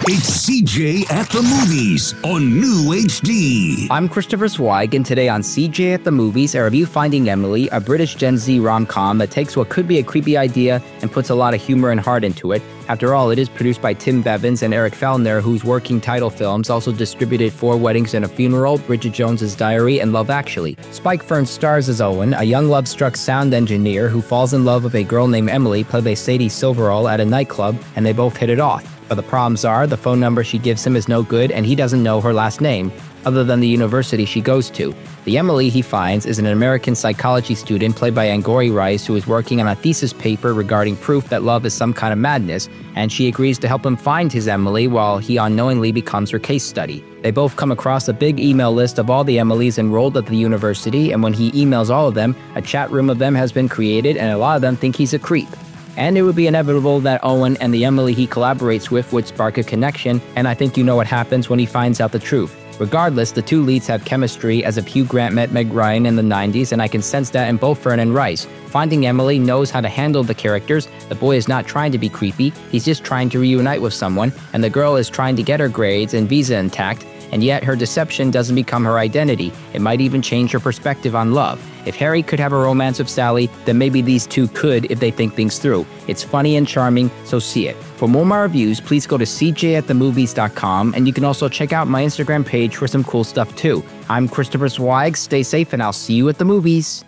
It's CJ at the Movies on New HD. I'm Christopher Zweig, and today on CJ at the Movies, I review Finding Emily, a British Gen Z rom-com that takes what could be a creepy idea and puts a lot of humor and heart into it. After all, it is produced by Tim Bevins and Eric Fellner, whose working title films also distributed Four Weddings and a Funeral, Bridget Jones's Diary, and Love Actually. Spike Fearn stars as Owen, a young love-struck sound engineer who falls in love with a girl named Emily, played by Sadie Silverall, at a nightclub, and they both hit it off. But the problems are, the phone number she gives him is no good, and he doesn't know her last name, other than the university she goes to. The Emily he finds is an American psychology student played by Angourie Rice, who is working on a thesis paper regarding proof that love is some kind of madness, and she agrees to help him find his Emily while he unknowingly becomes her case study. They both come across a big email list of all the Emilys enrolled at the university, and when he emails all of them, a chat room of them has been created, and a lot of them think he's a creep. And it would be inevitable that Owen and the Emily he collaborates with would spark a connection, and I think you know what happens when he finds out the truth. Regardless, the two leads have chemistry, as if Hugh Grant met Meg Ryan in the 90s, and I can sense that in both Fearn and Rice. Finding Emily knows how to handle the characters. The boy is not trying to be creepy, he's just trying to reunite with someone, and the girl is trying to get her grades and visa intact, and yet her deception doesn't become her identity. It might even change her perspective on love. If Harry could have a romance with Sally, then maybe these two could if they think things through. It's funny and charming, so see it. For more of my reviews, please go to cjatthemovies.com, and you can also check out my Instagram page for some cool stuff too. I'm Christopher Zweig, stay safe, and I'll see you at the movies.